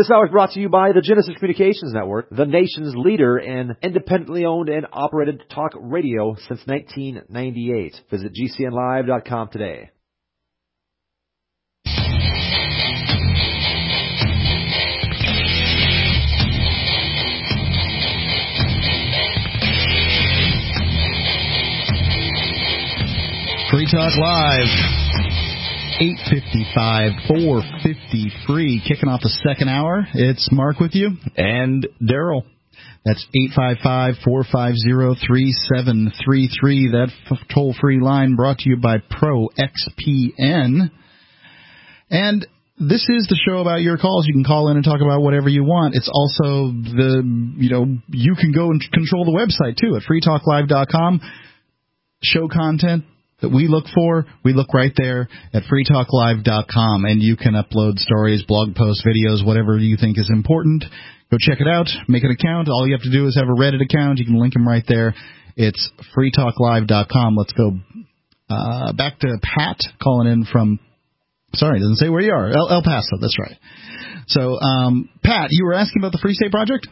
This hour is brought to you by the Genesis Communications Network, the nation's leader in independently owned and operated talk radio since 1998. Visit GCNlive.com today. Free Talk Live, 8:55, 4:50 free, kicking off the second hour. It's Mark with you. And Daryl. That's 855-450-3733. That toll-free line brought to you by ProXPN. And this is the show about your calls. You can call in and talk about whatever you want. It's also you can go and control the website, too, at freetalklive.com. Show content that we look for, we look right there at freetalklive.com, and you can upload stories, blog posts, videos, whatever you think is important. Go check it out. Make an account. All you have to do is have a Reddit account. You can link them right there. It's freetalklive.com. Let's go back to Pat calling in from, sorry, it doesn't say where you are, El Paso. That's right. So, Pat, you were asking about the Free State Project?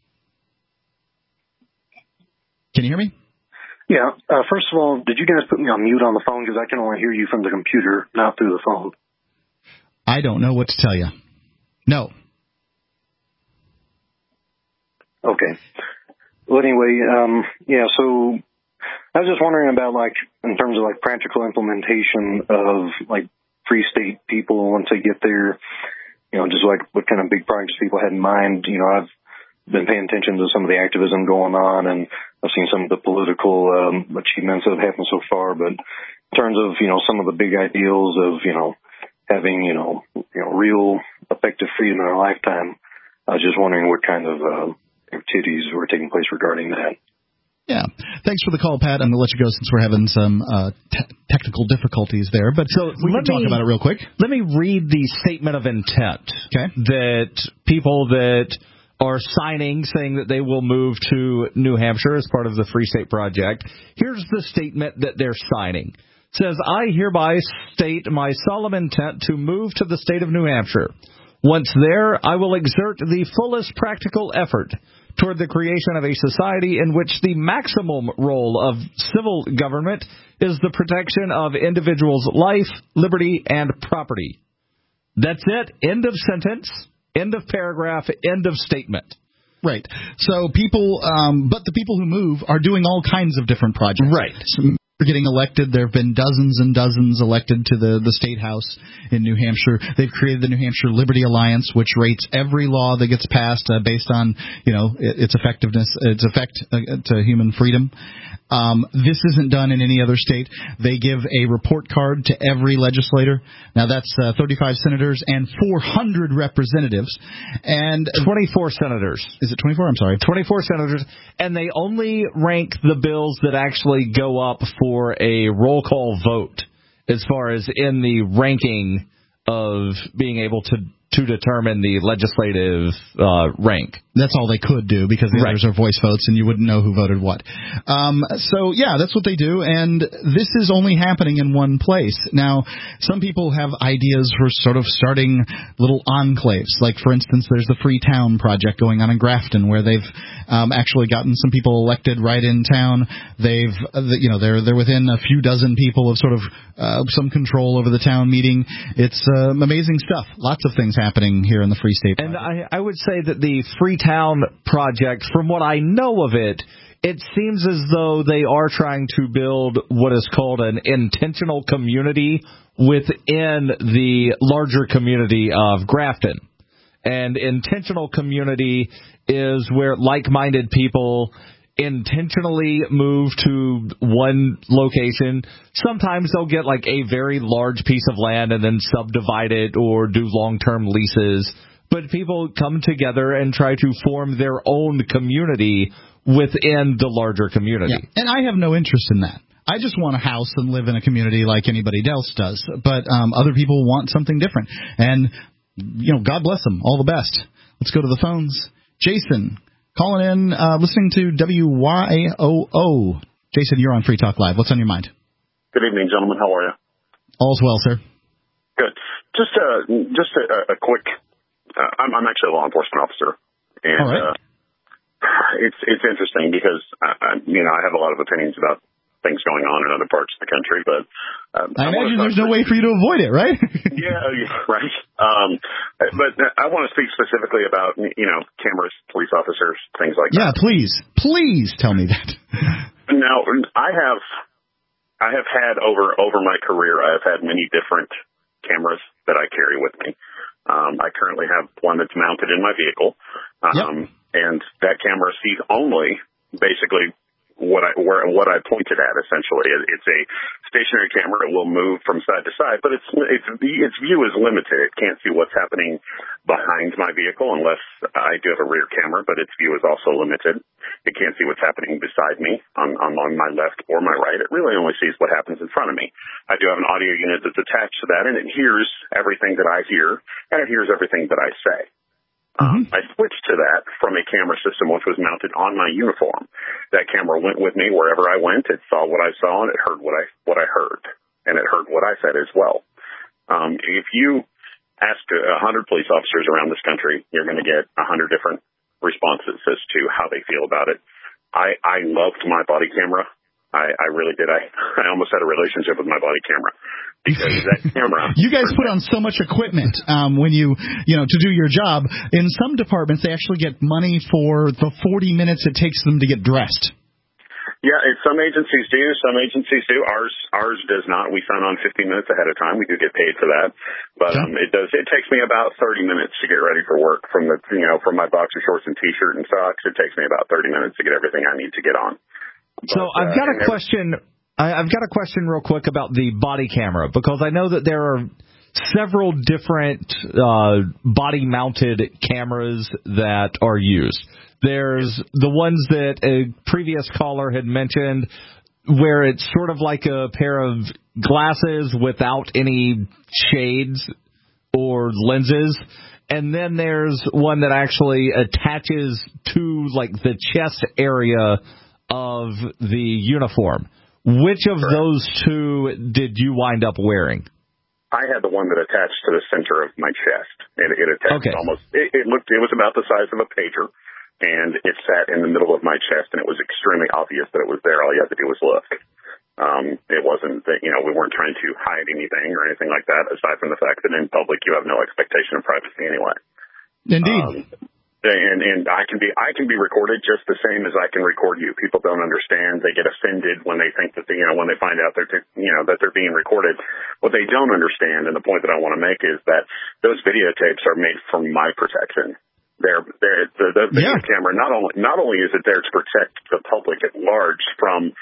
Can you hear me? Yeah. First of all, did you guys put me on mute on the phone? Because I can only hear you from the computer, not through the phone. I don't know what to tell you. No. Okay. Well, anyway, so I was just wondering about, in terms of, practical implementation of, Free State people once they get there, just, what kind of big projects people had in mind. I've been paying attention to some of the activism going on, and I've seen some of the political achievements that have happened so far. But in terms of, some of the big ideals of, having, real effective freedom in our lifetime, I was just wondering what kind of activities were taking place regarding that. Yeah. Thanks for the call, Pat. I'm going to let you go since we're having some technical difficulties there. But so we can talk about it real quick. Let me read the statement of intent that people that are signing, saying that they will move to New Hampshire as part of the Free State Project. Here's the statement that they're signing. It says, I hereby state my solemn intent to move to the state of New Hampshire. Once there, I will exert the fullest practical effort toward the creation of a society in which the maximum role of civil government is the protection of individuals' life, liberty, and property. That's it. End of sentence. End of paragraph, end of statement. Right. So people, but the people who move are doing all kinds of different projects. Right. Some are getting elected. There have been dozens and dozens elected to the state house in New Hampshire. They've created the New Hampshire Liberty Alliance, which rates every law that gets passed based on, its effectiveness, its effect to human freedom. This isn't done in any other state. They give a report card to every legislator. Now, that's 35 senators and 400 representatives. And 24 senators. Is it 24? I'm sorry. 24 senators. And they only rank the bills that actually go up for a roll call vote as far as in the ranking of being able to determine the legislative rank. That's all they could do because the others are voice votes and you wouldn't know who voted what. So, yeah, that's what they do, and this is only happening in one place. Now, some people have ideas for sort of starting little enclaves. Like, for instance, there's the Free Town project going on in Grafton where they've actually gotten some people elected right in town. They're within a few dozen people of sort of some control over the town meeting. It's amazing stuff. Lots of things happening here in the Free State project. And I would say that the Free Town project, from what I know of it, it seems as though they are trying to build what is called an intentional community within the larger community of Grafton. And intentional community is where like-minded people intentionally move to one location. Sometimes they'll get like a very large piece of land and then subdivide it or do long-term leases. But people come together and try to form their own community within the larger community. Yeah. And I have no interest in that. I just want a house and live in a community like anybody else does. But other people want something different. And, God bless them. All the best. Let's go to the phones. Jason, calling in, listening to WYOO. Jason, you're on Free Talk Live. What's on your mind? Good evening, gentlemen. How are you? All's well, sir. Good. Just a quick I'm actually a law enforcement officer, and right. It's interesting because I have a lot of opinions about things going on in other parts of the country, but I imagine there's no way for you to avoid it, right? Yeah, right. But I want to speak specifically about cameras, police officers, things like that. Yeah, please tell me that. Now, I have had over my career, I have had many different cameras that I carry with me. I currently have one that's mounted in my vehicle, and that camera sees only basically what I pointed at. Essentially, it's a stationary camera. It will move from side to side, but its view is limited. It can't see what's happening behind my vehicle unless I do have a rear camera, but its view is also limited. It can't see what's happening beside me on my left or my right. It really only sees what happens in front of me. I do have an audio unit that's attached to that, and it hears everything that I hear, and it hears everything that I say. I switched to that from a camera system which was mounted on my uniform. That camera went with me wherever I went. It saw what I saw, and it heard what I heard, and it heard what I said as well. If you ask 100 police officers around this country, you're going to get 100 different responses as to how they feel about it. I loved my body camera. I really did. I almost had a relationship with my body camera because that camera. You guys put on so much equipment when you to do your job. In some departments, they actually get money for the 40 minutes it takes them to get dressed. Yeah, some agencies do. Some agencies do. Ours does not. We sign on 15 minutes ahead of time. We do get paid for that, but it does. It takes me about 30 minutes to get ready for work. From my boxer shorts and t-shirt and socks, it takes me about 30 minutes to get everything I need to get on. So I've got a question. I've got a question real quick about the body camera, because I know that there are several different body-mounted cameras that are used. There's the ones that a previous caller had mentioned, where it's sort of like a pair of glasses without any shades or lenses. And then there's one that actually attaches to like the chest area of the uniform. Which of those two did you wind up wearing? I had the one that attached to the center of my chest, and it attached almost. It was about the size of a pager, and it sat in the middle of my chest, and it was extremely obvious that it was there. All you had to do was look. It wasn't that we weren't trying to hide anything or anything like that. Aside from the fact that in public you have no expectation of privacy anyway. Indeed. And I can be recorded just the same as I can record you. People don't understand. They get offended when they think that when they find out that they're being recorded. What they don't understand, and the point that I want to make, is that those videotapes are made for my protection. The video camera not only is it there to protect the public at large from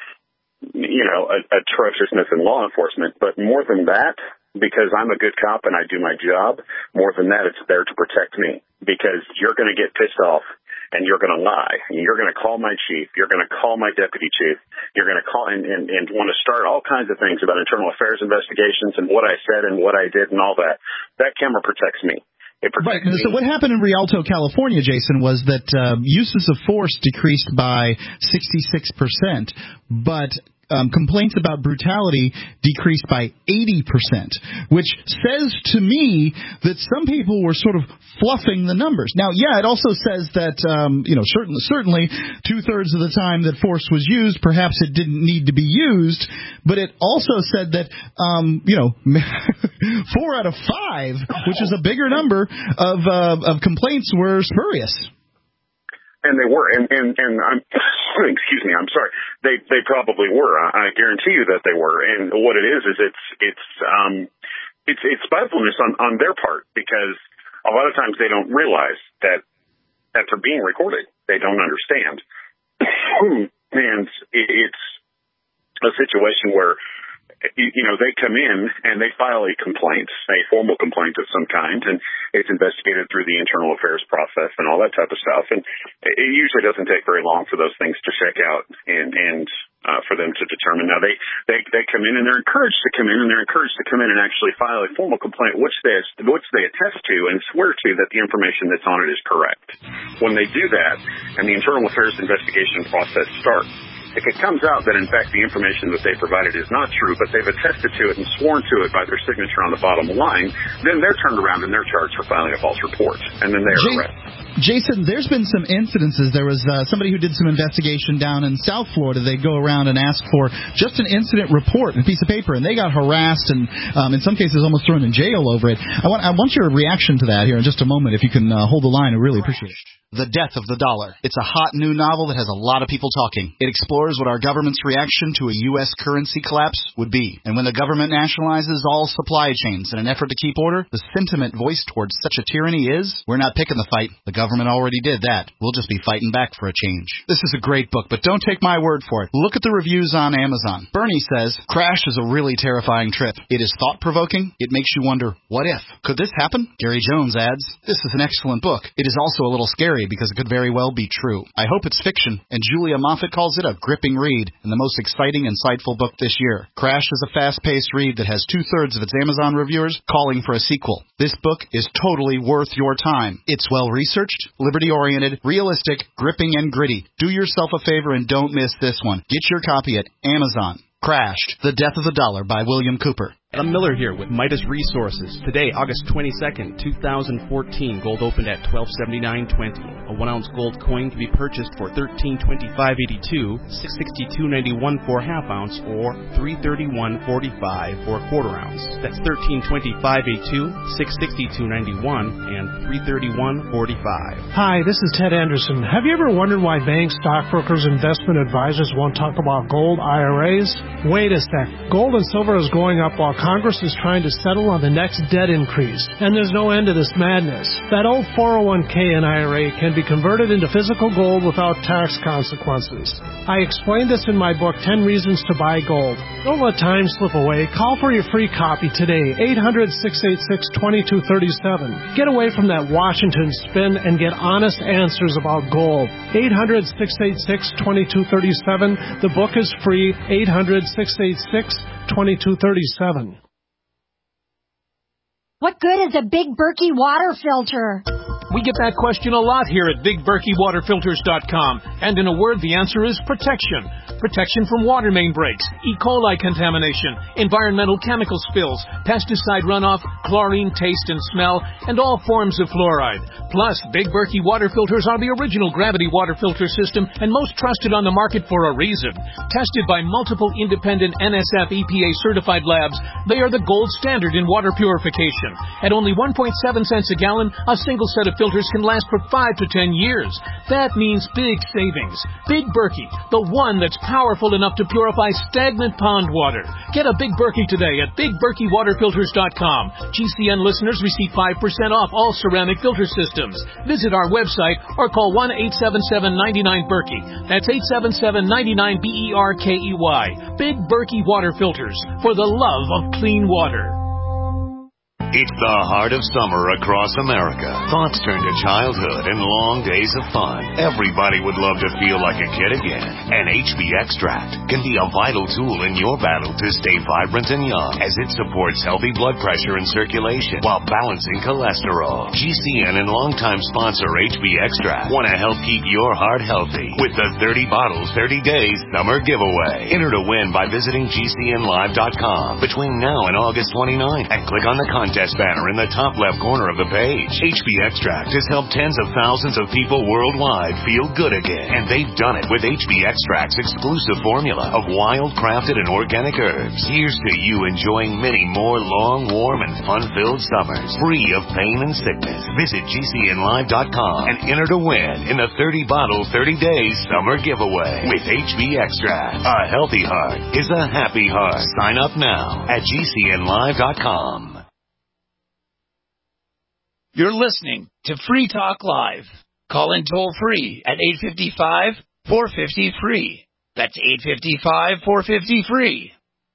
atrociousness in law enforcement, but more than that, because I'm a good cop and I do my job, more than that, it's there to protect me. Because you're going to get pissed off and you're going to lie. And you're going to call my chief. You're going to call my deputy chief. You're going to call and want to start all kinds of things about internal affairs investigations and what I said and what I did and all that. That camera protects me. Right. So what happened in Rialto, California, Jason, was that uses of force decreased by 66%, but complaints about brutality decreased by 80%, which says to me that some people were sort of fluffing the numbers. Now, it also says that, certainly 2/3 of the time that force was used, perhaps it didn't need to be used, but it also said that, 4 out of 5, which is a bigger number of complaints, were spurious. And they were, and I'm, excuse me, I'm sorry. They probably were. I guarantee you that they were. And what it is it's spitefulness on their part, because a lot of times they don't realize that they're being recorded. They don't understand, and it's a situation where they come in and they file a complaint, a formal complaint of some kind, and it's investigated through the internal affairs process and all that type of stuff. And it usually doesn't take very long for those things to shake out and for them to determine. Now, they come in and they're encouraged to come in, and they're encouraged to come in and actually file a formal complaint, which they attest to and swear to that the information that's on it is correct. When they do that and the internal affairs investigation process starts, If it comes out that, in fact, the information that they provided is not true, but they've attested to it and sworn to it by their signature on the bottom line, then they're turned around and they're charged for filing a false report, and then they are arrested. Jason, there's been some incidences. There was somebody who did some investigation down in South Florida. They go around and ask for just an incident report, a piece of paper, and they got harassed and, in some cases, almost thrown in jail over it. I want your reaction to that here in just a moment. If you can hold the line, I really appreciate it. The Death of the Dollar. It's a hot new novel that has a lot of people talking. It explores what our government's reaction to a U.S. currency collapse would be. And when the government nationalizes all supply chains in an effort to keep order, the sentiment voiced towards such a tyranny is, we're not picking the fight. The government already did that. We'll just be fighting back for a change. This is a great book, but don't take my word for it. Look at the reviews on Amazon. Bernie says, Crash is a really terrifying trip. It is thought-provoking. It makes you wonder, what if? Could this happen? Gary Jones adds, this is an excellent book. It is also a little scary because it could very well be true. I hope it's fiction, and Julia Moffett calls it a gripping read and the most exciting, insightful book this year. Crash is a fast-paced read that has 2/3 of its Amazon reviewers calling for a sequel. This book is totally worth your time. It's well-researched, liberty-oriented, realistic, gripping, and gritty. Do yourself a favor and don't miss this one. Get your copy at Amazon. Crashed, The Death of the Dollar by William Cooper. Adam Miller here with Midas Resources. Today, August 22nd, 2014, gold opened at $12.7920. A 1-ounce gold coin can be purchased for $13.2582, $662.91 for a half-ounce, or $331.45 for a quarter-ounce. That's $13.2582, $662.91, and $331.45. Hi, this is Ted Anderson. Have you ever wondered why banks, stockbrokers, investment advisors won't talk about gold IRAs? Wait a sec. Gold and silver is going up while Congress is trying to settle on the next debt increase, and there's no end to this madness. That old 401k and IRA can be converted into physical gold without tax consequences. I explained this in my book, 10 Reasons to Buy Gold. Don't let time slip away. Call for your free copy today, 800-686-2237. Get away from that Washington spin and get honest answers about gold. 800-686-2237. The book is free, 800-686-2237. What good is a Big Berkey water filter? We get that question a lot here at BigBerkeyWaterFilters.com. And in a word, the answer is protection. Protection from water main breaks, E. coli contamination, environmental chemical spills, pesticide runoff, chlorine taste and smell, and all forms of fluoride. Plus, Big Berkey water filters are the original gravity water filter system and most trusted on the market for a reason. Tested by multiple independent NSF EPA certified labs, they are the gold standard in water purification. At only 1.7 cents a gallon, a single set of filters can last for 5 to 10 years. That means big savings. Big Berkey, the one that's powerful enough to purify stagnant pond water. Get a Big Berkey today at BigBerkeyWaterFilters.com. GCN listeners receive 5% off all ceramic filter systems. Visit our website or call 1-877-99-BERKEY. That's 877-99-BERKEY. Big Berkey Water Filters, for the love of clean water. It's the heart of summer across America. Thoughts turn to childhood and long days of fun. Everybody would love to feel like a kid again. And HB Extract can be a vital tool in your battle to stay vibrant and young, as it supports healthy blood pressure and circulation while balancing cholesterol. GCN and longtime sponsor HB Extract want to help keep your heart healthy with the 30 bottles, 30 days summer giveaway. Enter to win by visiting GCNlive.com between now and August 29th and click on the contest banner in the top left corner of the page. HB Extract has helped tens of thousands of people worldwide feel good again, and they've done it with HB Extract's exclusive formula of wild, crafted, and organic herbs. Here's to you enjoying many more long, warm, and fun-filled summers, free of pain and sickness. Visit GCNlive.com and enter to win in the 30-bottle, 30-day summer giveaway with HB Extract. A healthy heart is a happy heart. Sign up now at GCNlive.com. You're listening to Free Talk Live. Call in toll-free at 855-450-FREE. That's 855-450-FREE.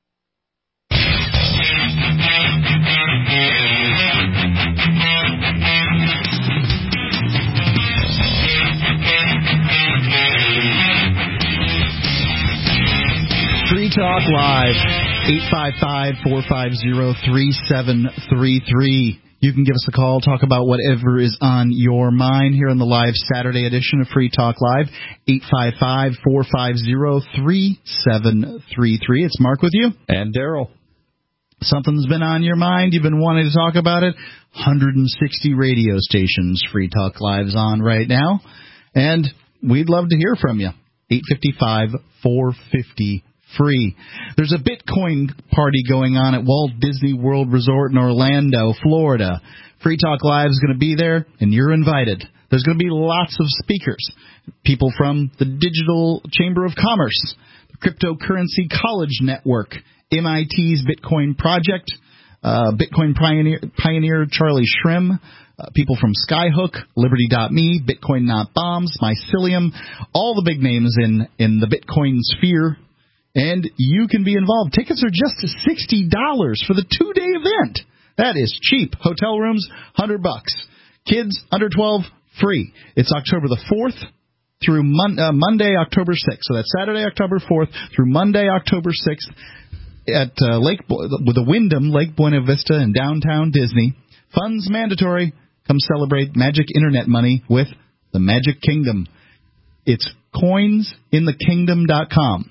Free Talk Live, 855-450-3733. You can give us a call, talk about whatever is on your mind here on the live Saturday edition of Free Talk Live, 855-450-3733. It's Mark with you. And Daryl. Something's been on your mind, you've been wanting to talk about it. 160 radio stations Free Talk Live's on right now. And we'd love to hear from you. 855-450-FREE. There's a Bitcoin party going on at Walt Disney World Resort in Orlando, Florida. Free Talk Live is going to be there, and you're invited. There's going to be lots of speakers. People from the Digital Chamber of Commerce, the Cryptocurrency College Network, MIT's Bitcoin Project, Bitcoin pioneer Charlie Shrem, people from Skyhook, Liberty.me, Bitcoin Not Bombs, Mycelium, all the big names in the Bitcoin sphere. And you can be involved. Tickets are just $60 for the 2-day event. That is cheap. Hotel rooms, $100. Kids under 12, free. It's October the 4th through Monday, October 6th. So that's Saturday, October 4th through Monday, October 6th. At with the Wyndham Lake Buena Vista in downtown Disney. Funds mandatory. Come celebrate magic internet money with the Magic Kingdom. It's coinsinthekingdom.com.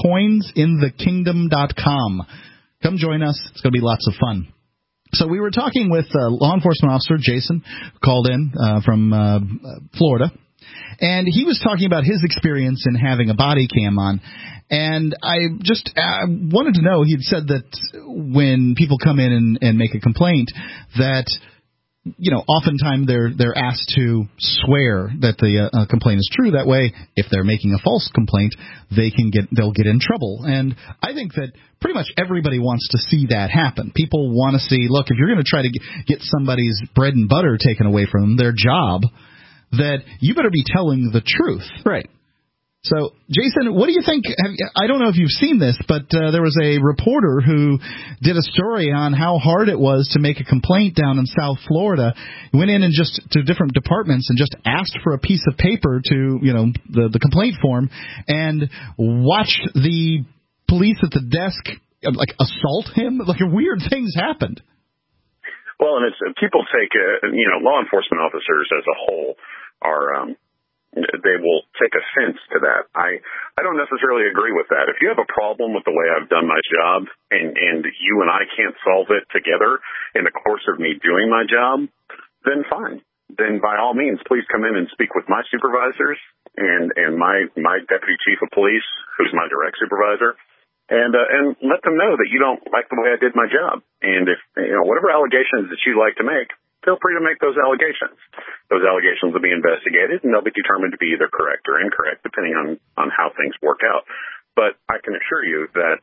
Coinsinthekingdom.com. Come join us. It's going to be lots of fun. So we were talking with law enforcement officer Jason, who called in from Florida. And he was talking about his experience in having a body cam on. And I just wanted to know, he'd said that when people come in and make a complaint, that, you know, oftentimes they're asked to swear that the complaint is true. That way, if they're making a false complaint, they'll get in trouble. And I think that pretty much everybody wants to see that happen. People want to see, look, if you're going to try to get somebody's bread and butter taken away from them, their job, that you better be telling the truth. Right. So, Jason, what do you think? I don't know if you've seen this, but there was a reporter who did a story on how hard it was to make a complaint down in South Florida. He went in and just to different departments and just asked for a piece of paper to, you know, the complaint form, and watched the police at the desk like assault him. Like weird things happened. Well, and it's people take law enforcement officers as a whole are. They will take offense to that. I don't necessarily agree with that. If you have a problem with the way I've done my job and you and I can't solve it together in the course of me doing my job, then fine. Then by all means, please come in and speak with my supervisors and my deputy chief of police, who's my direct supervisor, and let them know that you don't like the way I did my job. And if, whatever allegations that you'd like to make, feel free to make those allegations. Those allegations will be investigated, and they'll be determined to be either correct or incorrect, depending on how things work out. But I can assure you that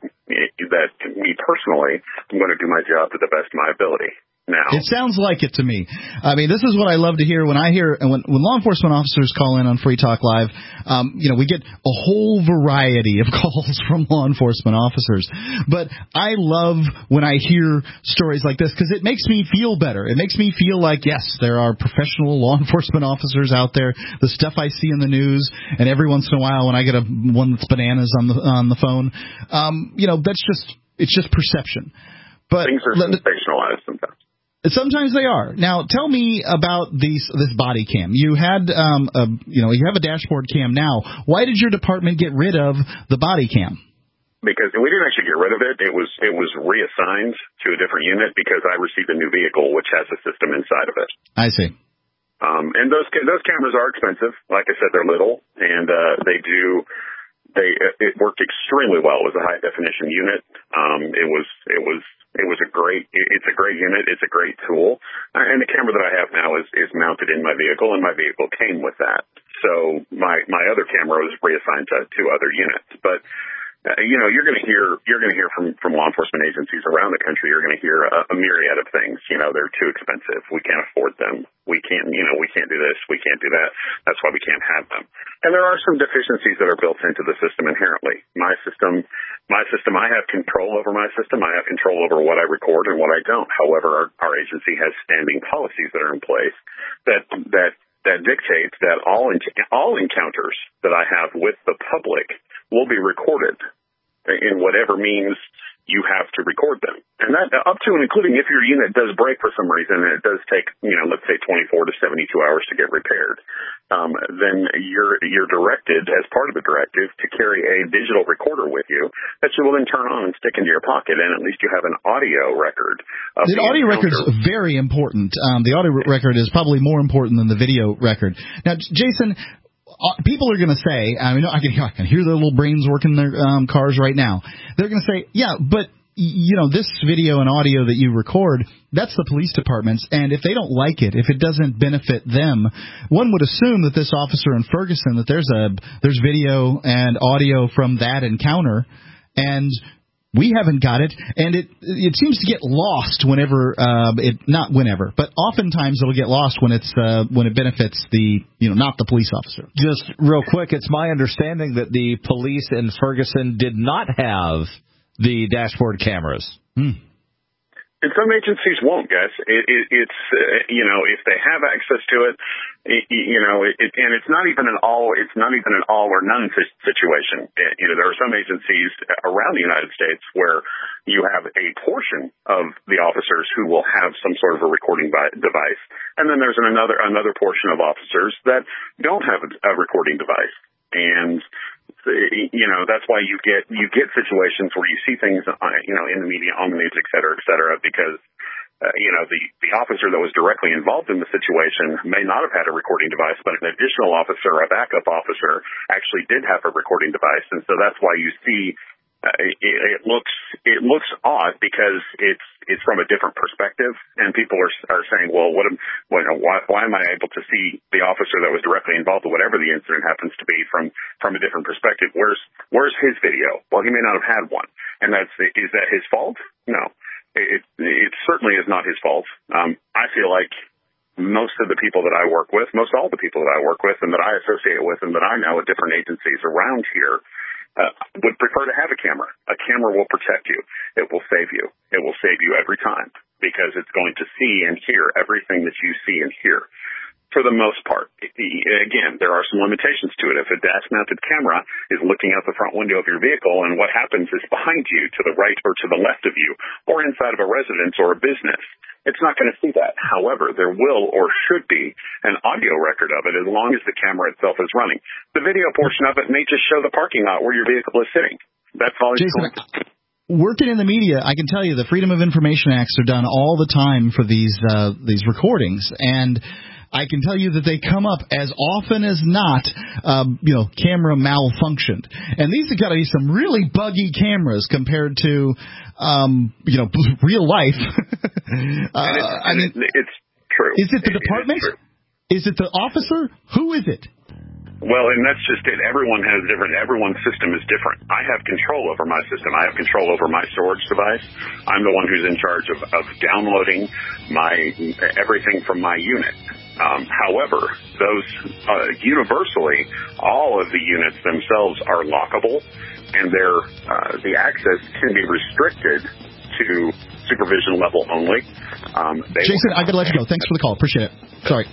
me personally, I'm going to do my job to the best of my ability. Now, it sounds like it to me. I mean, this is what I love to hear when law enforcement officers call in on Free Talk Live. We get a whole variety of calls from law enforcement officers. But I love when I hear stories like this because it makes me feel better. It makes me feel like, yes, there are professional law enforcement officers out there. The stuff I see in the news, and every once in a while when I get one that's bananas on the phone, it's just perception. But things are sensationalized sometimes. Sometimes they are. Now, tell me about this body cam. You had, you have a dashboard cam now. Why did your department get rid of the body cam? Because we didn't actually get rid of it. It was reassigned to a different unit because I received a new vehicle which has a system inside of it. I see. And those cameras are expensive. Like I said, they're little, and it worked extremely well. It was a high definition unit. It's a great unit. It's a great tool. And the camera that I have now is mounted in my vehicle, and my vehicle came with that. So my other camera was reassigned to two other units. But you're going to hear from law enforcement agencies around the country. You're going to hear a myriad of things. They're too expensive. We can't afford them. We can't do this. We can't do that. That's why we can't have them. And there are some deficiencies that are built into the system inherently. My system, I have control over my system. I have control over what I record and what I don't. However, our agency has standing policies that are in place that dictates that all encounters that I have with the public will be recorded in whatever means you have to record them. And that up to and including if your unit does break for some reason and it does take, let's say 24 to 72 hours to get repaired, then you're directed as part of the directive to carry a digital recorder with you that you will then turn on and stick into your pocket, and at least you have an audio record. The audio record is very important. The audio record is probably more important than the video record. Now, Jason, people are going to say, I can hear their little brains working in their cars right now. They're going to say, yeah, but this video and audio that you record, that's the police department's, and if they don't like it, if it doesn't benefit them, one would assume that this officer in Ferguson, that there's video and audio from that encounter, and we haven't got it, and it seems to get lost whenever not whenever, but oftentimes it'll get lost when it benefits the not the police officer. Just real quick, it's my understanding that the police in Ferguson did not have the dashboard cameras. And some agencies won't, guys. It's if they have access to it, and it's not even an all or none situation. There are some agencies around the United States where you have a portion of the officers who will have some sort of a recording device, and then there's another portion of officers that don't have a recording device. And that's why you get situations where you see things, in the media, on the news, et cetera, because, the officer that was directly involved in the situation may not have had a recording device, but an additional officer, a backup officer, actually did have a recording device. And so that's why you see it looks odd because it's from a different perspective, and people are saying, well, why am I able to see the officer that was directly involved, or whatever the incident happens to be, from a different perspective? Where's his video? Well, he may not have had one, and is that his fault? No, it certainly is not his fault. I feel like most of the people that I work with, most all the people that I work with and that I associate with and that I know at different agencies around here, would prefer to have a camera. A camera will protect you. It will save you. It will save you every time because it's going to see and hear everything that you see and hear. For the most part, again, there are some limitations to it. If a dash-mounted camera is looking out the front window of your vehicle and what happens is behind you, to the right or to the left of you, or inside of a residence or a business, it's not going to see that. However, there will or should be an audio record of it as long as the camera itself is running. The video portion of it may just show the parking lot where your vehicle is sitting. That's all it's going to do. Working in the media, I can tell you the Freedom of Information Acts are done all the time for these recordings, and I can tell you that they come up as often as not, camera malfunctioned. And these have got to be some really buggy cameras compared to, real life. It's true. Is it the department? Is it the officer? Who is it? Well, and that's just it. Everyone's system is different. I have control over my system. I have control over my storage device. I'm the one who's in charge of downloading everything from my unit. However, those universally, all of the units themselves are lockable, and the access can be restricted to supervision level only. Jason, I got to let you go. Thanks for the call. Appreciate it. Sorry.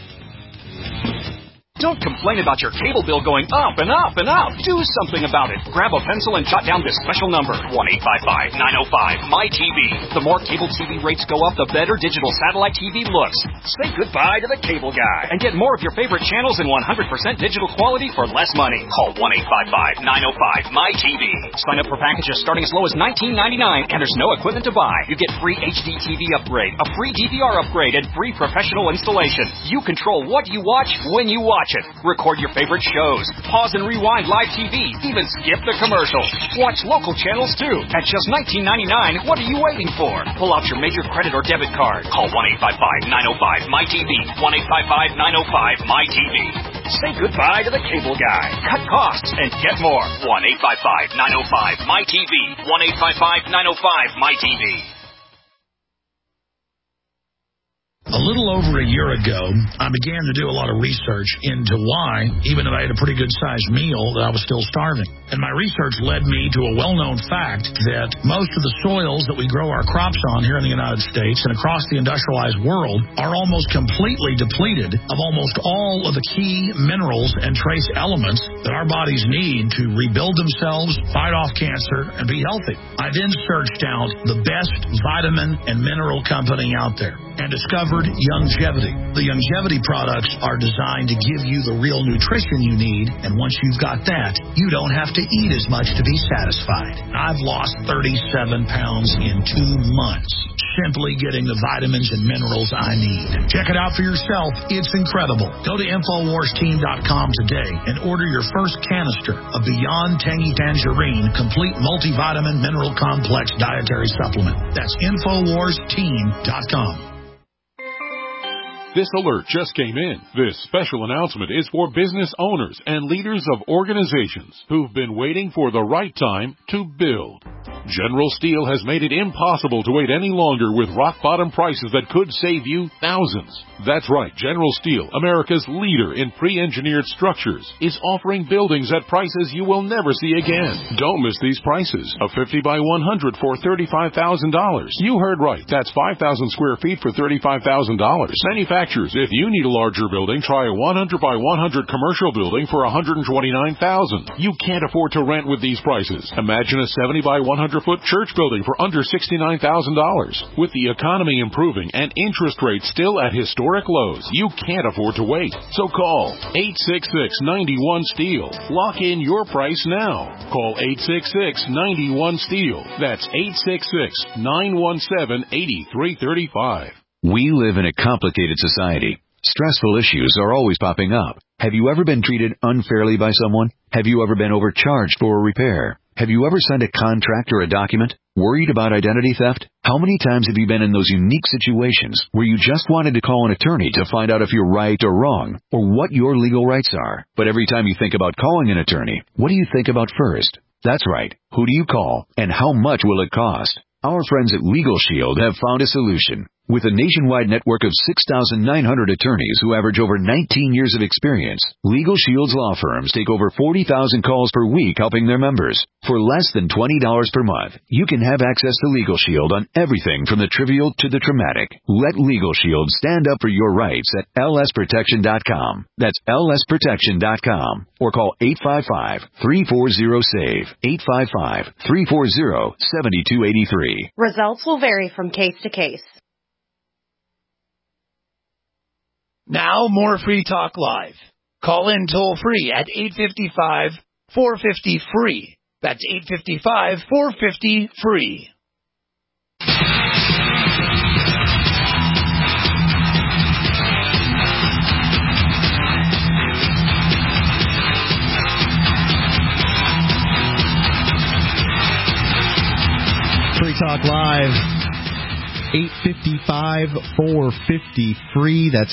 Don't complain about your cable bill going up and up and up. Do something about it. Grab a pencil and jot down this special number, 1-855-905-MY-TV. The more cable TV rates go up, the better digital satellite TV looks. Say goodbye to the cable guy and get more of your favorite channels in 100% digital quality for less money. Call 1-855-905-MY-TV. Sign up for packages starting as low as $19.99, and there's no equipment to buy. You get free HD TV upgrade, a free DVR upgrade, and free professional installation. You control what you watch when you watch it. Record your favorite shows. Pause and rewind live TV. Even skip the commercials. Watch local channels too. At just $19.99, what are you waiting for? Pull out your major credit or debit card. Call 1-855-905-MY-TV. 1-855-905-MY-TV. Say goodbye to the cable guy. Cut costs and get more. 1-855-905-MY-TV. 1-855-905-MY-TV. little over a year ago, I began to do a lot of research into why, even if I had a pretty good-sized meal, that I was still starving. And my research led me to a well-known fact that most of the soils that we grow our crops on here in the United States and across the industrialized world are almost completely depleted of almost all of the key minerals and trace elements that our bodies need to rebuild themselves, fight off cancer, and be healthy. I then searched out the best vitamin and mineral company out there and discovered Youngevity. The Youngevity products are designed to give you the real nutrition you need, and once you've got that, you don't have to eat as much to be satisfied. I've lost 37 pounds in 2 months, simply getting the vitamins and minerals I need. Check it out for yourself. It's incredible. Go to InfoWarsTeam.com today and order your first canister of Beyond Tangy Tangerine Complete Multivitamin Mineral Complex Dietary Supplement. That's InfoWarsTeam.com. This alert just came in. This special announcement is for business owners and leaders of organizations who've been waiting for the right time to build. General Steel has made it impossible to wait any longer with rock-bottom prices that could save you thousands. That's right, General Steel, America's leader in pre-engineered structures, is offering buildings at prices you will never see again. Don't miss these prices. A 50 by 100 for $35,000. You heard right. That's 5,000 square feet for $35,000. Manufacturers, if you need a larger building, try a 100 by 100 commercial building for $129,000. You can't afford to rent with these prices. Imagine a 70 by 100-foot church building for under $69,000. With the economy improving and interest rates still at historic lows, you can't afford to wait. So call 866-91-STEEL. Lock in your price now. Call 866-91-STEEL. That's 866-917-8335. We live in a complicated society. Stressful issues are always popping up. Have you ever been treated unfairly by someone? Have you ever been overcharged for a repair? Have you ever signed a contract or a document? Worried about identity theft? How many times have you been in those unique situations where you just wanted to call an attorney to find out if you're right or wrong, or what your legal rights are? But every time you think about calling an attorney, what do you think about first? That's right. Who do you call, and how much will it cost? Our friends at Legal Shield have found a solution. With a nationwide network of 6,900 attorneys who average over 19 years of experience, Legal Shield's law firms take over 40,000 calls per week helping their members. For less than $20 per month, you can have access to Legal Shield on everything from the trivial to the traumatic. Let Legal Shield stand up for your rights at lsprotection.com. That's lsprotection.com. Or call 855-340-SAVE. 855-340-7283. Results will vary from case to case. Now, more Free Talk Live. Call in toll-free at 855-450-FREE. That's 855-450-FREE. Free Talk Live. 855-450-FREE. That's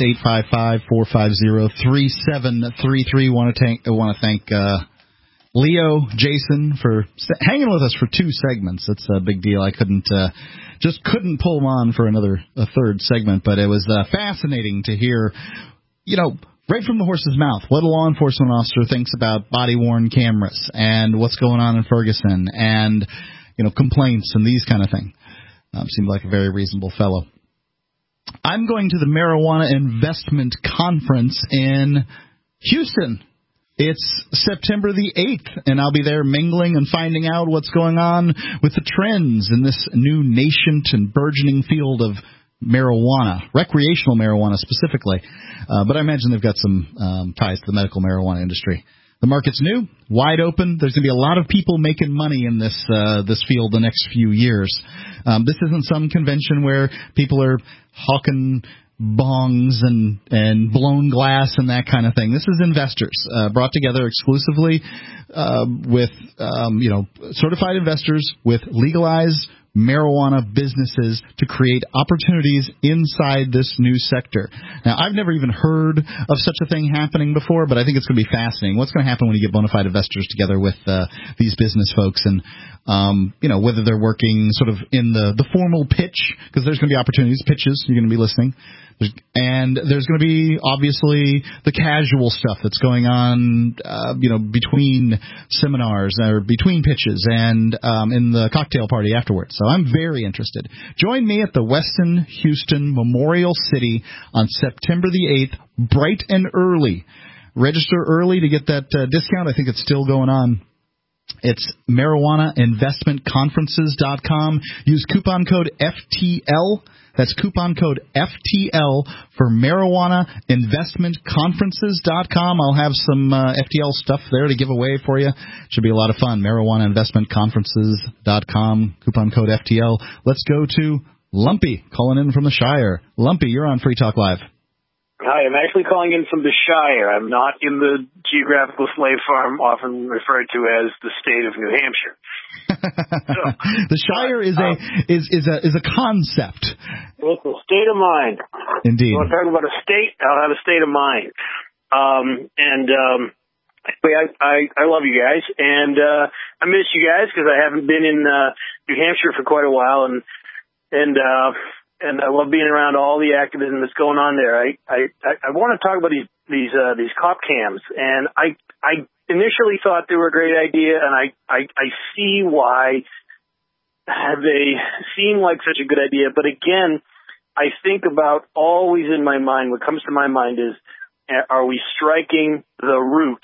855-450-3733. Want to thank Leo, Jason for hanging with us for 2 segments. That's a big deal. I couldn't pull them on for a third segment, but it was fascinating to hear, right from the horse's mouth, what a law enforcement officer thinks about body-worn cameras and what's going on in Ferguson and, complaints and these kind of things. Seemed like a very reasonable fellow. I'm going to the Marijuana Investment Conference in Houston. It's September the 8th, and I'll be there mingling and finding out what's going on with the trends in this new nascent and burgeoning field of marijuana, recreational marijuana specifically. But I imagine they've got some ties to the medical marijuana industry. The market's new, wide open. There's going to be a lot of people making money in this field the next few years. This isn't some convention where people are hawking bongs and blown glass and that kind of thing. This is investors brought together exclusively with certified investors with legalized marijuana businesses to create opportunities inside this new sector. Now, I've never even heard of such a thing happening before, but I think it's going to be fascinating. What's going to happen when you get bona fide investors together with these business folks, and whether they're working sort of in the formal pitch, because there's going to be opportunities, pitches, you're going to be listening. And there's going to be, obviously, the casual stuff that's going on, between seminars or between pitches and in the cocktail party afterwards. So I'm very interested. Join me at the Westin Houston Memorial City on September the 8th, bright and early. Register early to get that discount. I think it's still going on. It's marijuanainvestmentconferences.com. Use coupon code FTL. That's coupon code FTL for marijuanainvestmentconferences.com. I'll have some FTL stuff there to give away for you. Should be a lot of fun. marijuanainvestmentconferences.com, coupon code FTL. Let's go to Lumpy, calling in from the Shire. Lumpy, you're on Free Talk Live. Hi, I'm actually calling in from the Shire. I'm not in the geographical slave farm often referred to as the state of New Hampshire. The Shire is a concept. Well, it's a state of mind. Indeed. You want to talk about a state? I'll have a state of mind. I love you guys, and I miss you guys because I haven't been in New Hampshire for quite a while, and I love being around all the activism that's going on there. I want to talk about these cop cams, and I initially thought they were a great idea, and I see why they seem like such a good idea. But again, I think about always in my mind, what comes to my mind is, are we striking the root?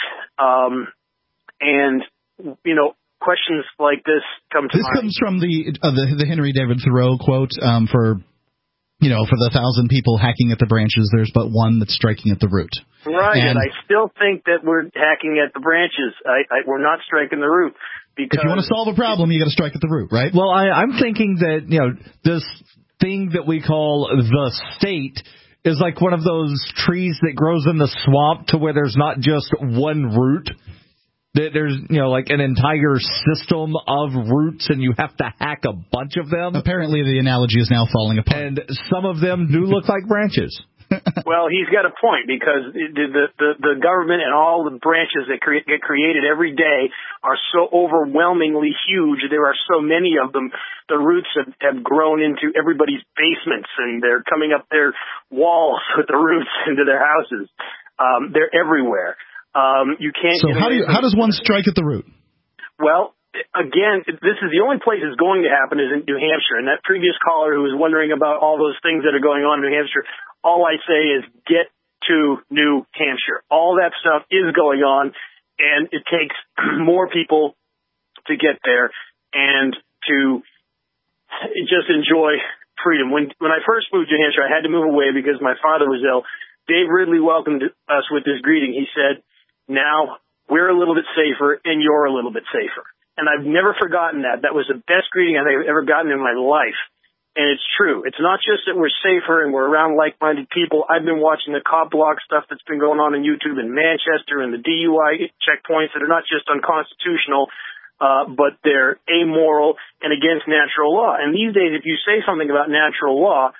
Questions like this come to mind. This comes from the Henry David Thoreau quote for the 1,000 people hacking at the branches, there's but one that's striking at the root. Right, and I still think that we're hacking at the branches. We're not striking the root. Because if you want to solve a problem, you got to strike at the root, right? Well, I'm thinking that this thing that we call the state is like one of those trees that grows in the swamp to where there's not just one root. There's, like an entire system of roots, and you have to hack a bunch of them. Apparently, the analogy is now falling apart. And some of them do look like branches. Well, he's got a point, because the government and all the branches that get created every day are so overwhelmingly huge. There are so many of them. The roots have grown into everybody's basements, and they're coming up their walls with the roots into their houses. They're everywhere. You can't. So how does one strike at the root? Well, again, this is the only place it's going to happen is in New Hampshire. And that previous caller who was wondering about all those things that are going on in New Hampshire, all I say is get to New Hampshire. All that stuff is going on, and it takes more people to get there and to just enjoy freedom. When I first moved to New Hampshire, I had to move away because my father was ill. Dave Ridley welcomed us with this greeting. He said, "Now we're a little bit safer and you're a little bit safer." And I've never forgotten that. That was the best greeting I've ever gotten in my life. And it's true. It's not just that we're safer and we're around like-minded people. I've been watching the cop block stuff that's been going on YouTube in Manchester and the DUI checkpoints that are not just unconstitutional, but they're amoral and against natural law. And these days, if you say something about natural law,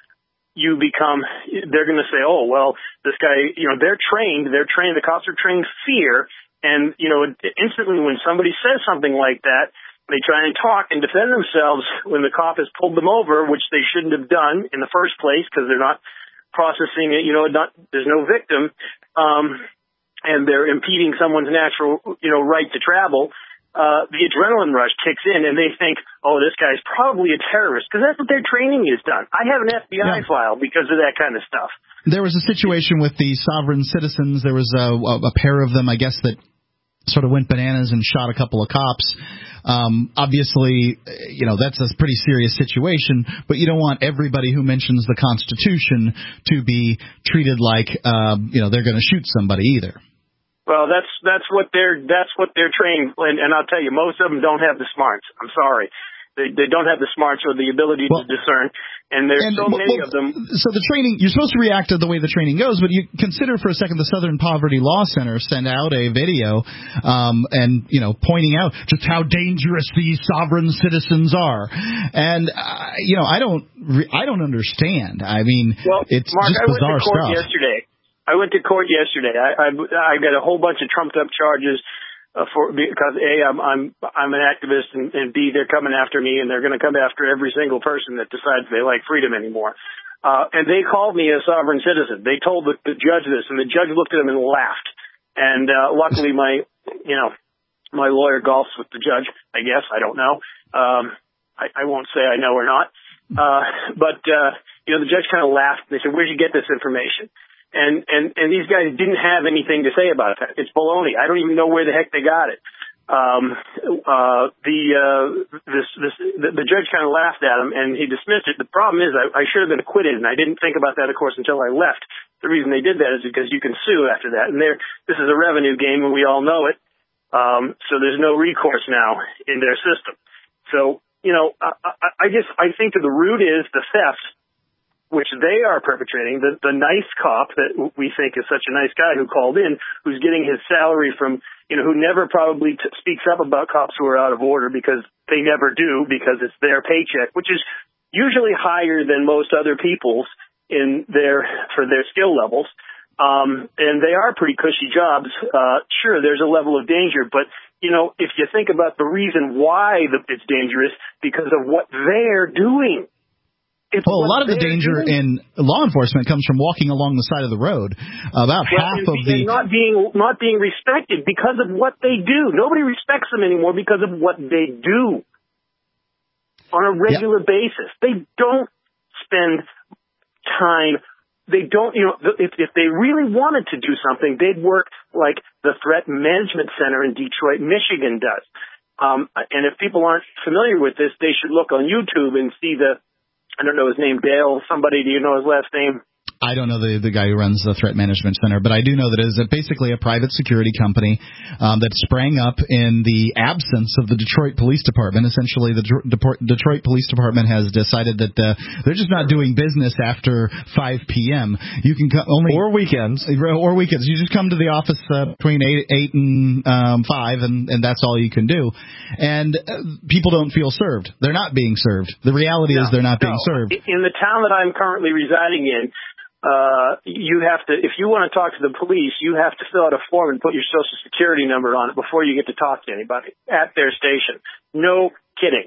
they're going to say, oh, well, this guy, they're trained, the cops are trained fear. And, instantly when somebody says something like that, they try and talk and defend themselves when the cop has pulled them over, which they shouldn't have done in the first place because they're not processing it, there's no victim, and they're impeding someone's natural, right to travel. The adrenaline rush kicks in, and they think, oh, this guy's probably a terrorist, because that's what their training is done. I have an FBI file because of that kind of stuff. There was a situation with the sovereign citizens. There was a pair of them, I guess, that sort of went bananas and shot a couple of cops. Obviously, that's a pretty serious situation, but you don't want everybody who mentions the Constitution to be treated like, they're going to shoot somebody either. Well, that's what they're trained, and I'll tell you, most of them don't have the smarts. I'm sorry. They don't have the smarts or the ability to discern. And there's so many of them. So the training, you're supposed to react to the way the training goes, but you consider for a second the Southern Poverty Law Center send out a video and, pointing out just how dangerous these sovereign citizens are. And, I don't understand. I mean, it's Mark, just bizarre stuff. I went to court yesterday. I got a whole bunch of trumped up charges. Because A, I'm an activist, and B, they're coming after me, and they're going to come after every single person that decides they like freedom anymore. And they called me a sovereign citizen. They told the judge this, and the judge looked at him and laughed. And luckily, my lawyer golfs with the judge. I guess, I don't know. I won't say I know or not. But the judge kind of laughed. And they said, "Where'd you get this information?" And these guys didn't have anything to say about it. It's baloney. I don't even know where the heck they got it. The judge kind of laughed at him and he dismissed it. The problem is I should have been acquitted, and I didn't think about that, of course, until I left. The reason they did that is because you can sue after that, and this is a revenue game, and we all know it. So there's no recourse now in their system. So I think that the root is the theft, which they are perpetrating. The nice cop that we think is such a nice guy who called in, who's getting his salary from, who never probably speaks up about cops who are out of order, because they never do, because it's their paycheck, which is usually higher than most other people's for their skill levels. And they are pretty cushy jobs. Sure, there's a level of danger, but if you think about the reason why it's dangerous, because of what they're doing. A lot of the danger in law enforcement comes from walking along the side of the road. About half of the not being respected because of what they do. Nobody respects them anymore because of what they do on a regular basis. They don't spend time. They don't. If they really wanted to do something, they'd work like the Threat Management Center in Detroit, Michigan does. And if people aren't familiar with this, they should look on YouTube and see I don't know his name, Dale. Somebody, do you know his last name? I don't know the guy who runs the Threat Management Center, but I do know that it is basically a private security company that sprang up in the absence of the Detroit Police Department. Essentially, the Detroit Police Department has decided that they're just not doing business after 5 p.m. You can or weekends. Or weekends. You just come to the office between 8 and 5, and that's all you can do. And people don't feel served. They're not being served. The reality is they're not being served. In the town that I'm currently residing in, you have to, if you want to talk to the police, you have to fill out a form and put your social security number on it before you get to talk to anybody at their station. No kidding.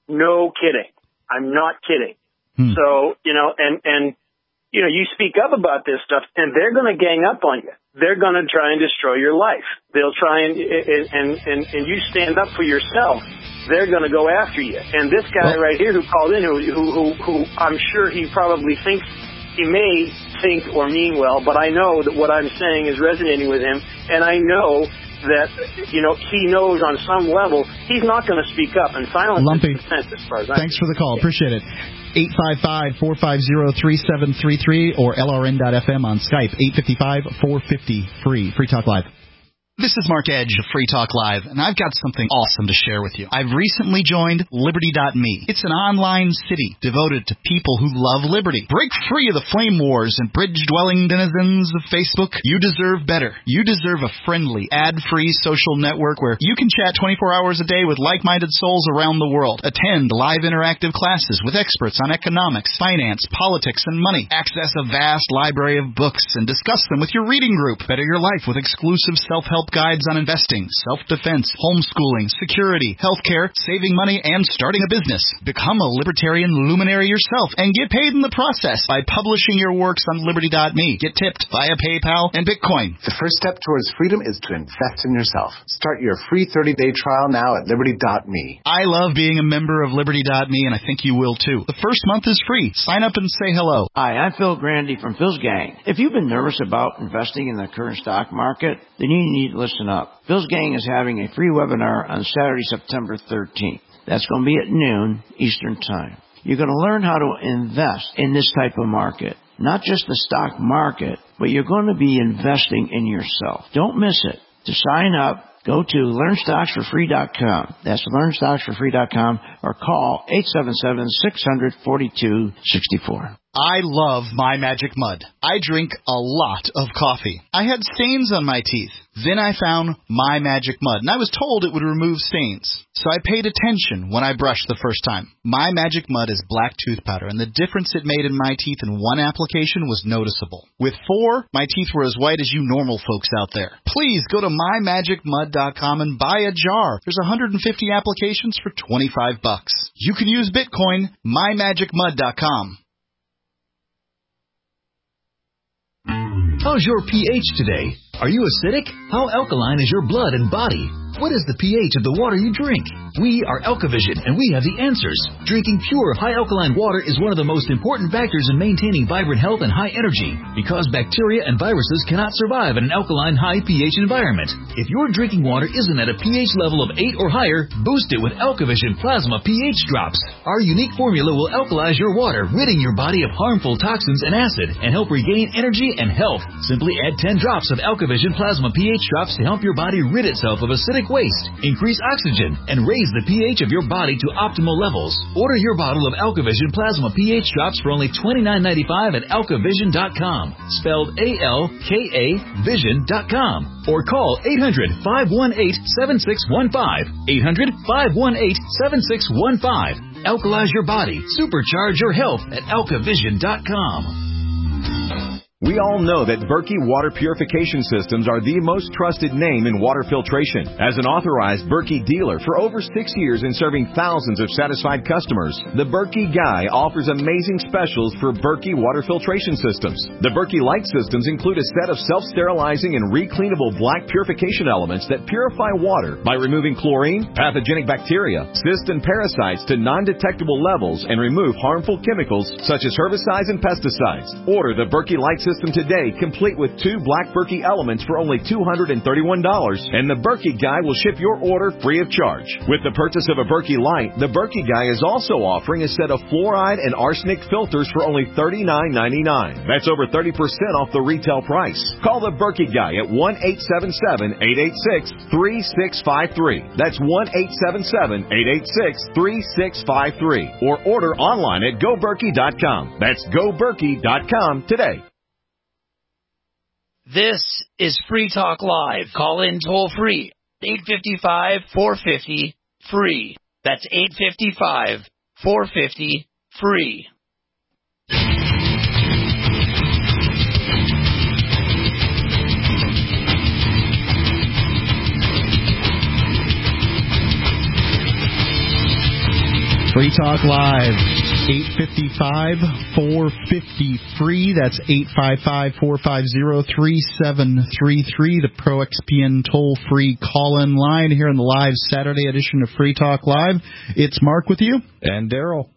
I'm not kidding. So, you speak up about this stuff and they're going to gang up on you. They're going to try and destroy your life. They'll try and you stand up for yourself. They're going to go after you. And this guy right here who called in, who I'm sure he probably thinks, he may think or mean well, but I know that what I'm saying is resonating with him, and I know that, he knows on some level he's not going to speak up, and silence is consent as far as I'm Thanks for the call. Appreciate it. 855-450-3733 or LRN.FM on Skype, 855-450-FREE. Free Talk Live. This is Mark Edge of Free Talk Live, and I've got something awesome to share with you. I've recently joined Liberty.me. It's an online city devoted to people who love liberty. Break free of the flame wars and bridge-dwelling denizens of Facebook. You deserve better. You deserve a friendly, ad-free social network where you can chat 24 hours a day with like-minded souls around the world. Attend live interactive classes with experts on economics, finance, politics, and money. Access a vast library of books and discuss them with your reading group. Better your life with exclusive self-help guides on investing, self-defense, homeschooling, security, healthcare, saving money, and starting a business. Become a libertarian luminary yourself and get paid in the process by publishing your works on Liberty.me. Get tipped via PayPal and Bitcoin. The first step towards freedom is to invest in yourself. Start your free 30-day trial now at Liberty.me. I love being a member of Liberty.me, and I think you will too. The first month is free. Sign up and say hello. Hi, I'm Phil Grandy from Phil's Gang. If you've been nervous about investing in the current stock market, then you need to listen up. Phil's Gang is having a free webinar on Saturday, September 13th. That's going to be at noon Eastern Time. You're going to learn how to invest in this type of market. Not just the stock market, but you're going to be investing in yourself. Don't miss it. To sign up, Go to LearnStocksForFree.com. That's LearnStocksForFree.com or call 877-600-4264. I love My Magic Mud. I drink a lot of coffee. I had stains on my teeth. Then I found My Magic Mud, and I was told it would remove stains. So I paid attention when I brushed the first time. My Magic Mud is black tooth powder, and the difference it made in my teeth in one application was noticeable. With 4, my teeth were as white as you normal folks out there. Please go to MyMagicMud.com and buy a jar. There's 150 applications for $25. You can use Bitcoin. MyMagicMud.com. How's your pH today? Are you acidic? How alkaline is your blood and body? What is the pH of the water you drink? We are Alkavision, and we have the answers. Drinking pure, high-alkaline water is one of the most important factors in maintaining vibrant health and high energy, because bacteria and viruses cannot survive in an alkaline, high pH environment. If your drinking water isn't at a pH level of 8 or higher, boost it with Alkavision Plasma pH Drops. Our unique formula will alkalize your water, ridding your body of harmful toxins and acid, and help regain energy and health. Simply add 10 drops of Alkavision Plasma pH Drops to help your body rid itself of acidic waste, increase oxygen, and raise the pH of your body to optimal levels. Order your bottle of Alkavision Plasma pH Drops for only $29.95 at alkavision.com, spelled A-L-K-A vision.com, or call 800-518-7615, 800-518-7615. Alkalize your body, supercharge your health at alkavision.com. We all know that Berkey Water Purification Systems are the most trusted name in water filtration. As an authorized Berkey dealer for over 6 years and serving thousands of satisfied customers, the Berkey Guy offers amazing specials for Berkey Water Filtration Systems. The Berkey Light Systems include a set of self-sterilizing and recleanable black purification elements that purify water by removing chlorine, pathogenic bacteria, cysts, and parasites to non-detectable levels and remove harmful chemicals such as herbicides and pesticides. Order the Berkey Light System today, complete with 2 black Berkey elements for only $231, and the Berkey Guy will ship your order free of charge. With the purchase of a Berkey Light, the Berkey Guy is also offering a set of fluoride and arsenic filters for only $39.99. That's over 30% off the retail price. Call the Berkey Guy at 1-877-886-3653. That's 1-877-886-3653. Or order online at GoBerkey.com. That's GoBerkey.com today. This is Free Talk Live. Call in toll free. 855-450-FREE. That's 855-450-FREE. Free Talk Live, 855-450-FREE. That's 855-450-3733, the Pro XPN toll-free call-in line here in the live Saturday edition of Free Talk Live. It's Mark with you. And Daryl.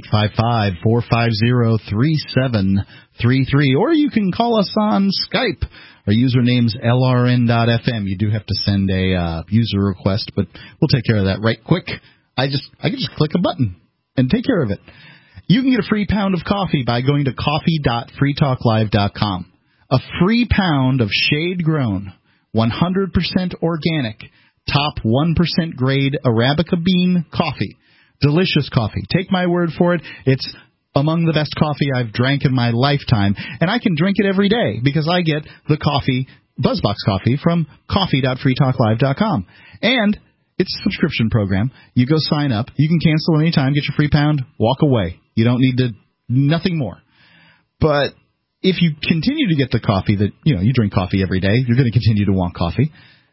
855-450-3733. Or you can call us on Skype. Our username's LRN.FM. You do have to send a user request, but we'll take care of that right quick. I can just click a button and take care of it. You can get a free pound of coffee by going to coffee.freetalklive.com. A free pound of shade-grown, 100% organic, top 1% grade Arabica bean coffee. Delicious coffee. Take my word for it. It's among the best coffee I've drank in my lifetime, and I can drink it every day because I get the coffee, BuzzBox coffee, from coffee.freetalklive.com. And it's a subscription program. You go sign up. You can cancel anytime, get your free pound, walk away. You don't need to, nothing more. But if you continue to get the coffee that, you drink coffee every day, you're going to continue to want coffee.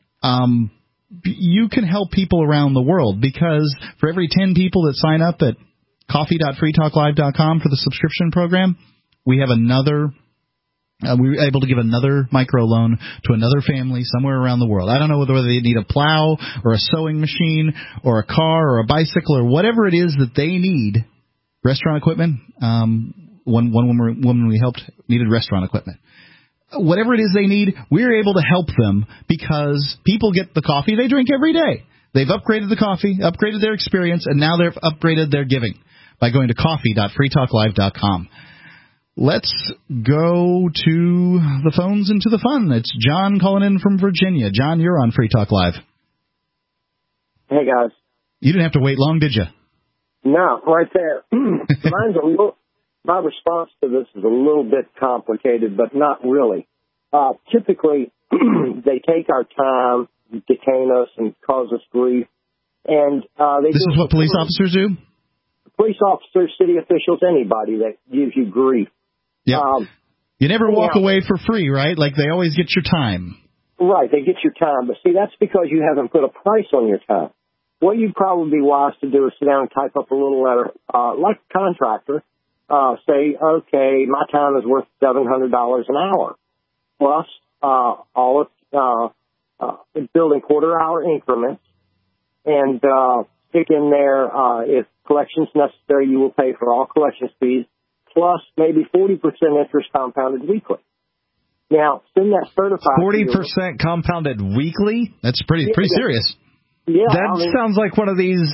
You can help people around the world because for every 10 people that sign up at coffee.freetalklive.com for the subscription program, we have another we were able to give another microloan to another family somewhere around the world. I don't know whether they need a plow or a sewing machine or a car or a bicycle or whatever it is that they need. Restaurant equipment. One woman we helped needed restaurant equipment. Whatever it is they need, we're able to help them because people get the coffee they drink every day. They've upgraded the coffee, upgraded their experience, and now they've upgraded their giving by going to coffee.freetalklive.com. Let's go to the phones and to the fun. It's John calling in from Virginia. John, you're on Free Talk Live. Hey, guys. You didn't have to wait long, did you? No, right there. My response to this is a little bit complicated, but not really. Typically, they take our time, detain us, and cause us grief. And this is what police officers do? Police officers, city officials, anybody that gives you grief. Yeah. You never walk away for free, right? Like, they always get your time. Right, they get your time. But, see, that's because you haven't put a price on your time. What you'd probably be wise to do is sit down and type up a little letter, like a contractor. Say, okay, my time is worth $700 an hour, plus all of building quarter-hour increments, and stick in there, if collections necessary, you will pay for all collections fees, plus maybe 40% interest compounded weekly. Now, send that certified. 40% compounded weekly? That's pretty serious. Yeah, that sounds like one of these,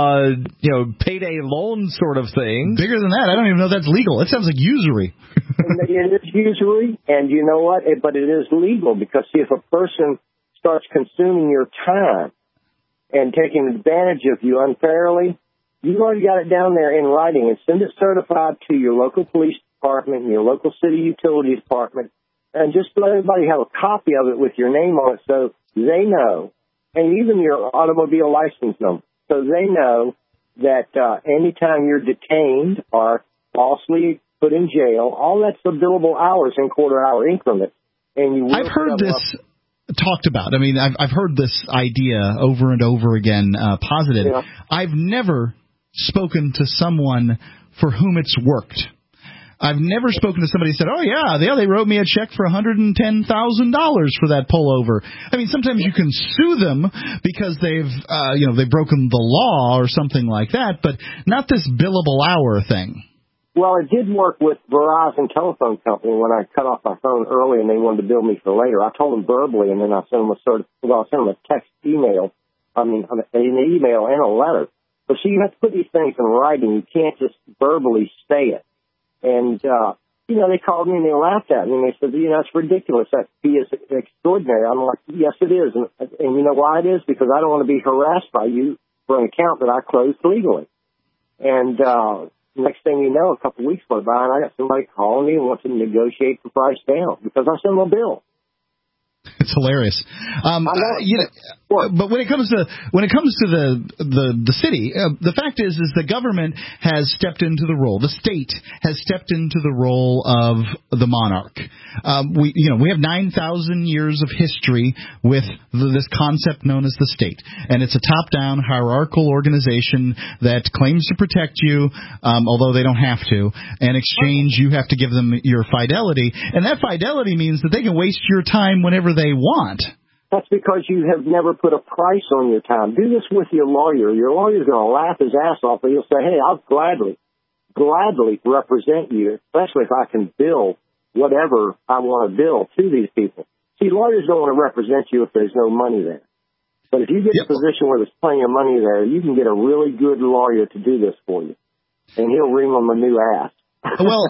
payday loan sort of things. Bigger than that, I don't even know that's legal. It sounds like usury. It is usury, and you know what? But it is legal because, see, if a person starts consuming your time and taking advantage of you unfairly, you've already got it down there in writing, and send it certified to your local police department and your local city utility department, and just let everybody have a copy of it with your name on it so they know. And even your automobile license number, so they know that anytime you're detained or falsely put in jail, all that's the billable hours in quarter-hour increments. And I've heard this talked about. I mean, I've heard this idea over and over again posited. Yeah. I've never spoken to someone for whom it's worked. I've never spoken to somebody who said, oh, yeah, they wrote me a check for $110,000 for that pullover. I mean, sometimes you can sue them because they've broken the law or something like that, but not this billable hour thing. Well, it did work with Verizon Telephone Company when I cut off my phone early and they wanted to bill me for later. I told them verbally, and then I sent them a text email, an email and a letter. But see, you have to put these things in writing. You can't just verbally say it. And, they called me and they laughed at me and they said, it's ridiculous. That fee is extraordinary. I'm like, yes, it is. And you know why it is? Because I don't want to be harassed by you for an account that I closed legally. And, next thing you know, a couple of weeks went by and I got somebody calling me and wants to negotiate the price down because I sent them a bill. It's hilarious. But when it comes to the city, the fact is the government has stepped into the role. The state has stepped into the role of the monarch. We have 9,000 years of history with this concept known as the state, and it's a top-down hierarchical organization that claims to protect you, although they don't have to. In exchange, you have to give them your fidelity, and that fidelity means that they can waste your time whenever they want. That's because you have never put a price on your time. Do this with your lawyer. Your lawyer's going to laugh his ass off, and he'll say, hey, I'll gladly represent you, especially if I can bill whatever I want to bill to these people. See, lawyers don't want to represent you if there's no money there. But if you get in a position where there's plenty of money there, you can get a really good lawyer to do this for you, and he'll ring them a new ass. Well,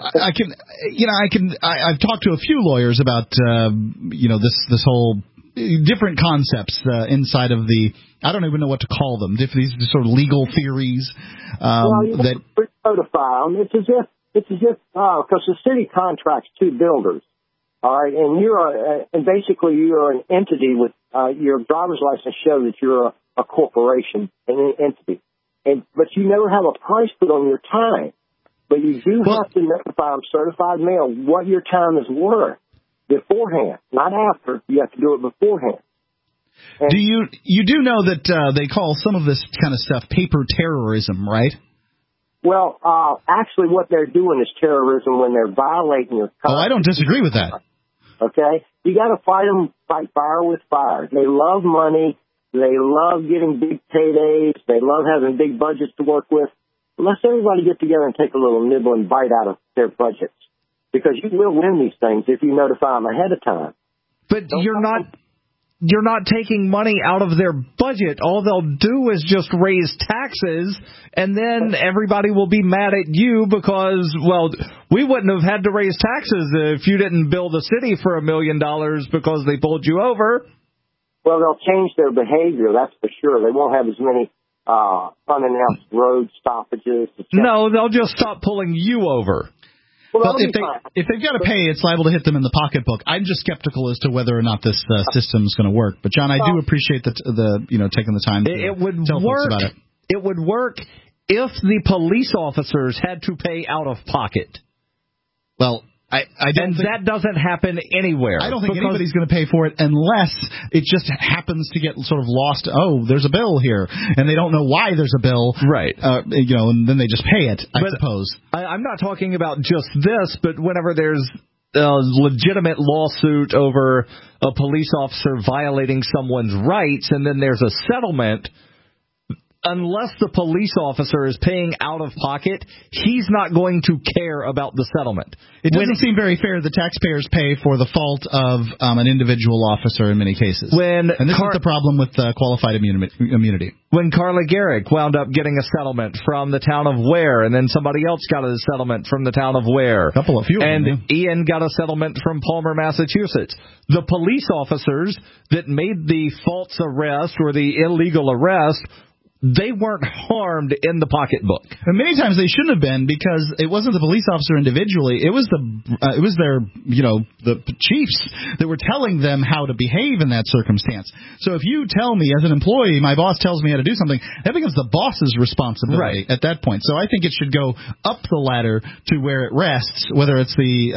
I've talked to a few lawyers about, this whole different concepts inside of I don't even know what to call them. These sort of legal theories that codify them. It's as if because the city contracts two builders, all right, and basically you're an entity with your driver's license shows that you're a corporation and an entity, but you never have a price put on your time. But you do have to notify them certified mail what your time is worth beforehand, not after. You have to do it beforehand. And you do know that they call some of this kind of stuff paper terrorism, right? Well, actually what they're doing is terrorism when they're violating your contract. Oh, I don't disagree with that. Okay? You got to fight fire with fire. They love money. They love getting big paydays. They love having big budgets to work with. Let's everybody get together and take a little nibble and bite out of their budgets. Because you will win these things if you notify them ahead of time. But you're not taking money out of their budget. All they'll do is just raise taxes, and then everybody will be mad at you because, well, we wouldn't have had to raise taxes if you didn't bill the city for $1 million because they pulled you over. Well, they'll change their behavior, that's for sure. They won't have as many unannounced road stoppages. No, they'll just stop pulling you over. Well, if they've got to pay, it's liable to hit them in the pocketbook. I'm just skeptical as to whether or not this system is going to work. But John, I do appreciate the taking the time to tell folks about it. It would work if the police officers had to pay out of pocket. Well, I don't think that doesn't happen anywhere. I don't think anybody's going to pay for it unless it just happens to get sort of lost. Oh, there's a bill here, and they don't know why there's a bill, right? And then they just pay it. I suppose. I'm not talking about just this, but whenever there's a legitimate lawsuit over a police officer violating someone's rights, and then there's a settlement. Unless the police officer is paying out of pocket, he's not going to care about the settlement. It doesn't seem very fair the taxpayers pay for the fault of an individual officer in many cases. And this is the problem with qualified immunity. When Carla Garrick wound up getting a settlement from the town of Ware, and then somebody else got a settlement from the town of Ware. And Ian got a settlement from Palmer, Massachusetts. The police officers that made the false arrest or the illegal arrest, they weren't harmed in the pocketbook. And many times they shouldn't have been, because it wasn't the police officer individually. It was their the chiefs that were telling them how to behave in that circumstance. So if you tell me as an employee, my boss tells me how to do something, that becomes the boss's responsibility at that point. So I think it should go up the ladder to where it rests, whether it's the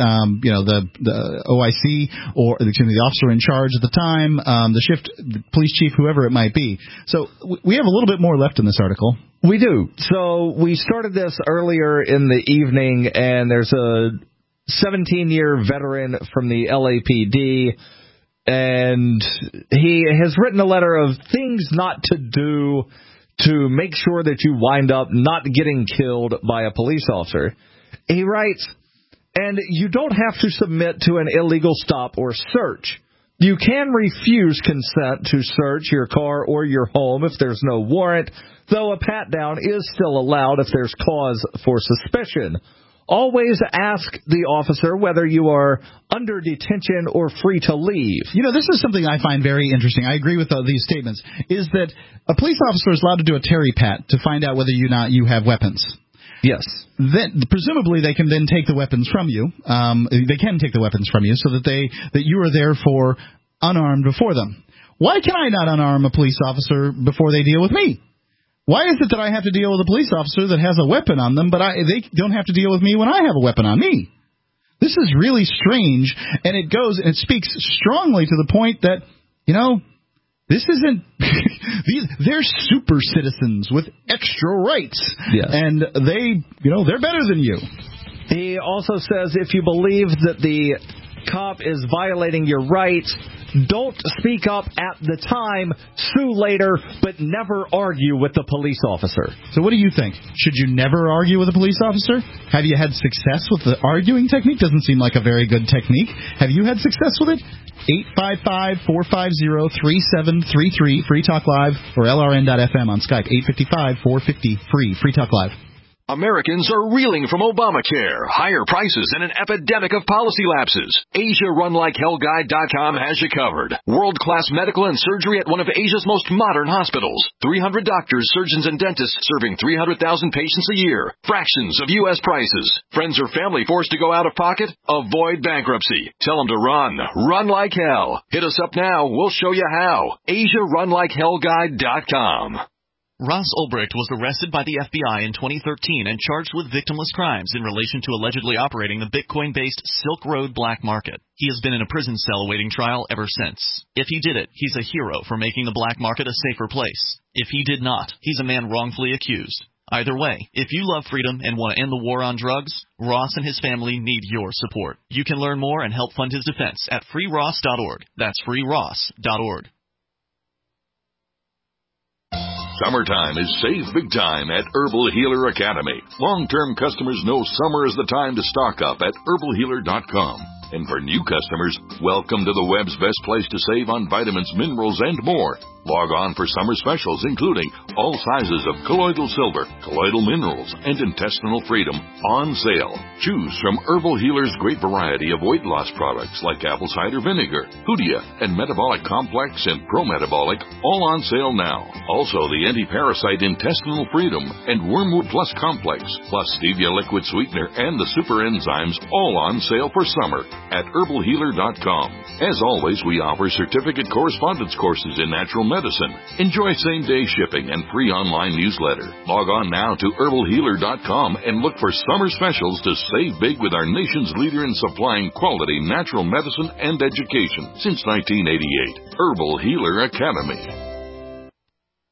OIC or the officer in charge at the time, the shift, the police chief, whoever it might be. So we have a little bit more left in this article. We do. So we started this earlier in the evening, and there's a 17-year veteran from the LAPD, and he has written a letter of things not to do to make sure that you wind up not getting killed by a police officer. He writes, and you don't have to submit to an illegal stop or search. You can refuse consent to search your car or your home if there's no warrant, though a pat-down is still allowed if there's cause for suspicion. Always ask the officer whether you are under detention or free to leave. This is something I find very interesting. I agree with these statements, is that a police officer is allowed to do a Terry pat to find out whether or not you have weapons. Yes. Then presumably they can then take the weapons from you. They can take the weapons from you so that you are therefore unarmed before them. Why can I not unarm a police officer before they deal with me? Why is it that I have to deal with a police officer that has a weapon on them, but they don't have to deal with me when I have a weapon on me? This is really strange, and it speaks strongly to the point that, this isn't they're super citizens with extra rights. Yes. And they're better than you. He also says if you believe that the cop is violating your rights, don't speak up at the time, sue later, but never argue with the police officer. So what do you think? Should you never argue with a police officer? Have you had success with the arguing technique? Doesn't seem like a very good technique. Have you had success with it? 855-450-3733, Free Talk Live, or LRN.FM on Skype, 855-450-FREE, Free Talk Live. Americans are reeling from Obamacare, higher prices, and an epidemic of policy lapses. AsiaRunLikeHellGuide.com has you covered. World-class medical and surgery at one of Asia's most modern hospitals. 300 doctors, surgeons, and dentists serving 300,000 patients a year. Fractions of U.S. prices. Friends or family forced to go out of pocket? Avoid bankruptcy. Tell them to run. Run like hell. Hit us up now. We'll show you how. AsiaRunLikeHellGuide.com. Ross Ulbricht was arrested by the FBI in 2013 and charged with victimless crimes in relation to allegedly operating the Bitcoin-based Silk Road black market. He has been in a prison cell awaiting trial ever since. If he did it, he's a hero for making the black market a safer place. If he did not, he's a man wrongfully accused. Either way, if you love freedom and want to end the war on drugs, Ross and his family need your support. You can learn more and help fund his defense at freeross.org. That's freeross.org. Summertime is save big time at Herbal Healer Academy. Long-term customers know summer is the time to stock up at herbalhealer.com. And for new customers, welcome to the web's best place to save on vitamins, minerals, and more. Log on for summer specials, including all sizes of colloidal silver, colloidal minerals, and intestinal freedom on sale. Choose from Herbal Healer's great variety of weight loss products like apple cider vinegar, Hoodia, and Metabolic Complex and Pro-Metabolic, all on sale now. Also, the anti-parasite intestinal freedom and Wormwood Plus Complex, plus Stevia liquid sweetener and the super enzymes, all on sale for summer at herbalhealer.com. As always, we offer certificate correspondence courses in natural medicine. Enjoy same-day shipping and free online newsletter. Log on now to herbalhealer.com and look for summer specials to save big with our nation's leader in supplying quality natural medicine and education since 1988. Herbal Healer Academy.